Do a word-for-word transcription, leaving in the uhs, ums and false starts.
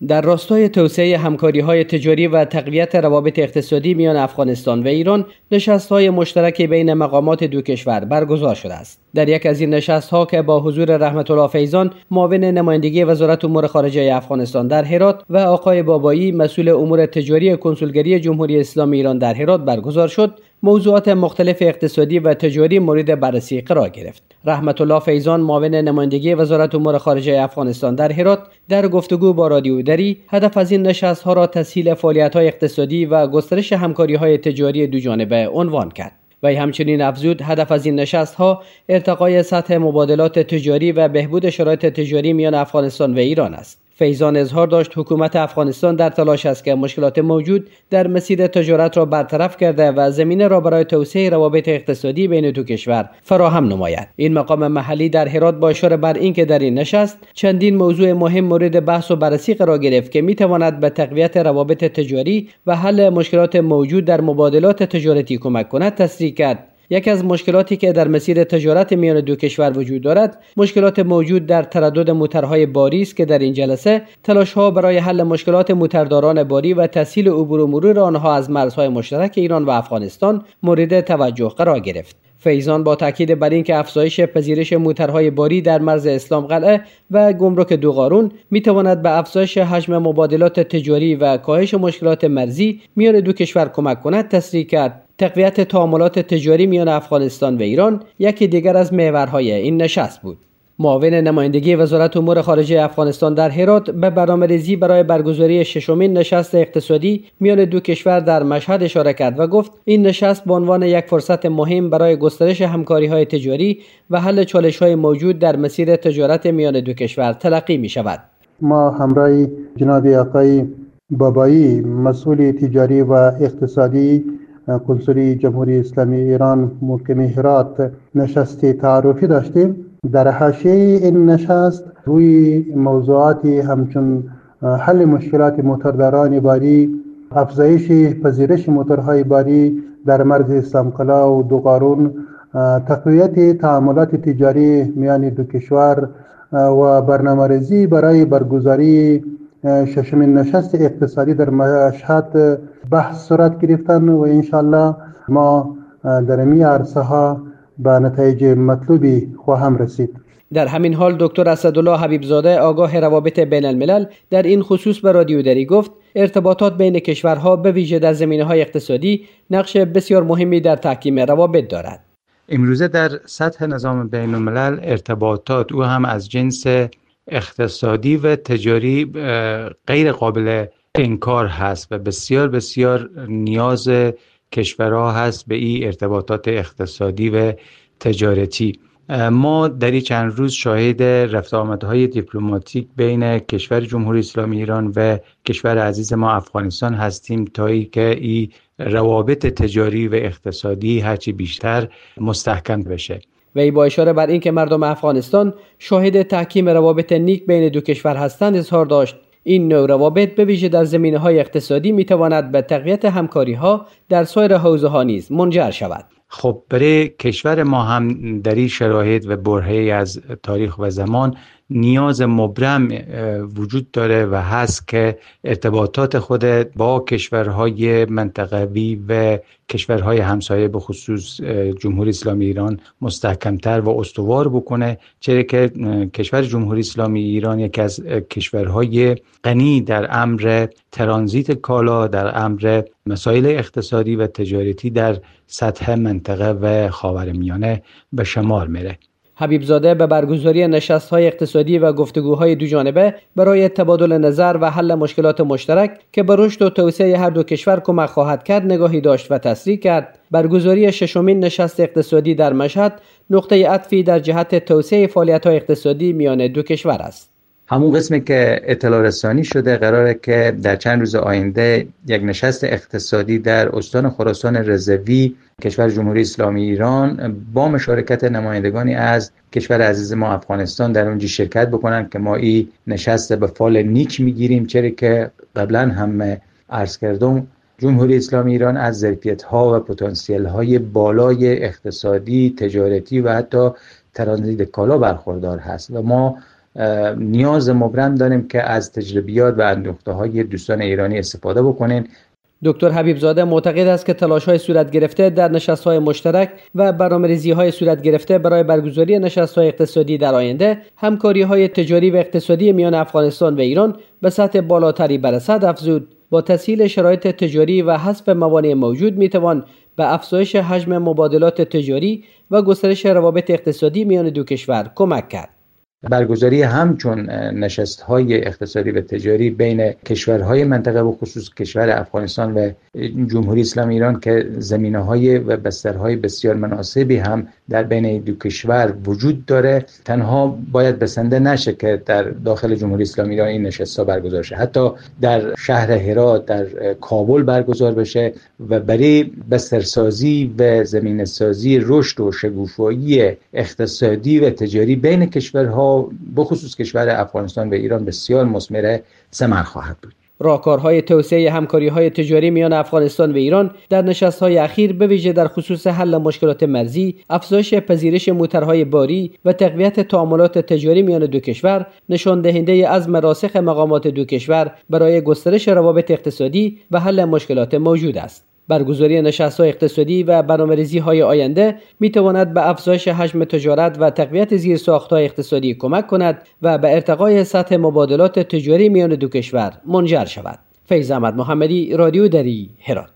در راستای توسعه همکاری‌های تجاری و تقویت روابط اقتصادی میان افغانستان و ایران، نشست‌های مشترک بین مقامات دو کشور برگزار شده است. در یک از این نشست‌ها که با حضور رحمت الله فیضان، معاون نمایندگی وزارت امور خارجه افغانستان در هرات و آقای بابایی، مسئول امور تجاری کنسولگری جمهوری اسلامی ایران در هرات برگزار شد، موضوعات مختلف اقتصادی و تجاری مورد بررسی قرار گرفت. رحمت الله فیضان، معاون نمایندگی وزارت امور خارجه افغانستان در هرات، در گفتگو با رادیو دری هدف از این نشست‌ها را تسهیل فعالیت‌های اقتصادی و گسترش همکاری‌های تجاری دو جانبه عنوان کرد. و همچنین افزود هدف از این نشست‌ها ارتقای سطح مبادلات تجاری و بهبود شرایط تجاری میان افغانستان و ایران است. فیضان اظهار داشت حکومت افغانستان در تلاش است که مشکلات موجود در مسیر تجارت را برطرف کرده و زمینه را برای توسعه روابط اقتصادی بین دو کشور فراهم نماید. این مقام محلی در هرات با اشاره بر اینکه در این نشست چندین موضوع مهم مورد بحث و بررسی قرار گرفت که میتواند به تقویت روابط تجاری و حل مشکلات موجود در مبادلات تجارتی کمک کند، تصریح کرد. یکی از مشکلاتی که در مسیر تجارت میان دو کشور وجود دارد، مشکلات موجود در تردد موترهای باری است که در این جلسه تلاش‌ها برای حل مشکلات موترداران باری و تسهیل عبور و مرور آنها از مرزهای مشترک ایران و افغانستان مورد توجه قرار گرفت. فیضان با تاکید بر اینکه افزایش پذیرش موترهای باری در مرز اسلام قلعه و گمرک دوغارون میتواند به افزایش حجم مبادلات تجاری و کاهش مشکلات مرزی میان دو کشور کمک کند، تصریح کرد. تقویت تعاملات تجاری میان افغانستان و ایران یکی دیگر از محورهای این نشست بود. معاون نمایندگی وزارت امور خارجه افغانستان در هرات به برنامه‌ریزی برای برگزاری ششمین نشست اقتصادی میان دو کشور در مشهد اشاره کرد و گفت این نشست به عنوان یک فرصت مهم برای گسترش همکاری‌های تجاری و حل چالش‌های موجود در مسیر تجارت میان دو کشور تلقی می‌شود. ما همراه جناب آقای بابایی، مسئول تجاری و اقتصادی کنسولی جمهوری اسلامی ایران محکم هرات، نشست تعارفی داشتیم. در حاشیه این نشست روی موضوعاتی همچون حل مشکلات موترداران باری، افزایش پذیرش موترهای باری در مرز اسلام قلعه و دوغارون، تقویت تعاملات تجاری میان دو کشور و برنامه‌ریزی برای برگزاری ششمین نشست اقتصادی در مشهد بحث صورت گرفتن و انشالله ما در این عرصه ها به نتایج مطلوبی خواهم رسید. در همین حال دکتر اسدالله حبیبزاده، آگاه روابط بین الملل، در این خصوص به رادیو دری گفت ارتباطات بین کشورها به ویژه در زمینه‌های اقتصادی نقش بسیار مهمی در تحکیم روابط دارد. امروزه در سطح نظام بین الملل ارتباطات او هم از جنس اقتصادی و تجاری غیر قابل انکار هست و بسیار بسیار نیاز کشورها هست به این ارتباطات اقتصادی و تجارتی. ما در این چند روز شاهد رفت آمدهای دیپلماتیک بین کشور جمهوری اسلامی ایران و کشور عزیز ما افغانستان هستیم تا ای که این روابط تجاری و اقتصادی هرچی بیشتر مستحکم بشه. وی با اشاره بر اینکه مردم افغانستان شاهد تحکیم روابط نیک بین دو کشور هستند اظهار داشت این نوع روابط به ویژه در زمینه‌های اقتصادی میتواند به تقویت همکاری‌ها در سایر حوزه‌ها نیز منجر شود. خب برای کشور ما هم در این شرایط و برهه‌ای از تاریخ و زمان نیاز مبرم وجود داره و هست که ارتباطات خود با کشورهای منطقوی و کشورهای همسایه به خصوص جمهوری اسلامی ایران مستحکمتر و استوار بکنه، چرا که کشور جمهوری اسلامی ایران یکی از کشورهای غنی در امر ترانزیت کالا، در امر مسائل اقتصادی و تجارتی در سطح منطقه و خاورمیانه به شمار میره. حبیبزاده به برگزاری نشست‌های اقتصادی و گفتگوهای دو جانبه برای تبادل نظر و حل مشکلات مشترک که به رشد و توسعه هر دو کشور کمک خواهد کرد نگاهی داشت و تصریح کرد برگزاری ششمین نشست اقتصادی در مشهد نقطه عطفی در جهت توسعه فعالیت‌های اقتصادی میان دو کشور است. همون قسمی که اطلاع رسانی شده قراره که در چند روز آینده یک نشست اقتصادی در استان خراسان رضوی کشور جمهوری اسلامی ایران با مشارکت نمایندگانی از کشور عزیز ما افغانستان در اونجا شرکت بکنن که ما این نشست به فال نیک میگیریم، چرا که قبلا هم عرض کردم جمهوری اسلامی ایران از ظرفیت‌ها و پتانسیل‌های بالای اقتصادی، تجارتی و حتی ترانزیت کالا برخوردار هست و ما نیاز مبرم داریم که از تجربیات و اندوخته‌های دوستان ایرانی استفاده بکنین. دکتر حبیب زاده معتقد است که تلاش‌های صورت گرفته در نشست‌های مشترک و برنامه‌ریزی‌های صورت گرفته برای برگزاری نشست‌های اقتصادی در آینده، همکاری‌های تجاری و اقتصادی میان افغانستان و ایران به سطح بالاتری برسد افزود. با تسهیل شرایط تجاری و حذف موانع موجود می‌توان به افزایش حجم مبادلات تجاری و گسترش روابط اقتصادی میان دو کشور کمک کرد. برگزاری همچون نشست‌های اقتصادی و تجاری بین کشورهای منطقه و خصوص کشور افغانستان و جمهوری اسلامی ایران که زمینه‌های و بسترهای بسیار مناسبی هم در بین دو کشور وجود داره، تنها باید بسنده نشه که در داخل جمهوری اسلامی ایران این نشست‌ها برگزار شه، حتی در شهر هرات در کابل برگزار بشه و برای بسترسازی و زمینه‌سازی رشد و شگوفایی اقتصادی و تجاری بین کشورها بخصوص کشور افغانستان و ایران بسیار مثمر ثمر خواهد بود. راهکارهای توسعه همکاری‌های تجاری میان افغانستان و ایران در نشست‌های اخیر به ویژه در خصوص حل مشکلات مرزی، افزایش پذیرش موترهای باری و تقویت تعاملات تجاری میان دو کشور نشان دهنده عزم راسخ مقامات دو کشور برای گسترش روابط اقتصادی و حل مشکلات موجود است. برگزاری نشست‌های اقتصادی و برنامه‌ریزی‌های آینده می‌تواند به افزایش حجم تجارت و تقویت زیرساخت‌های اقتصادی کمک کند و به ارتقای سطح مبادلات تجاری میان دو کشور منجر شود. فیض احمد محمدی، رادیو دری، هرات.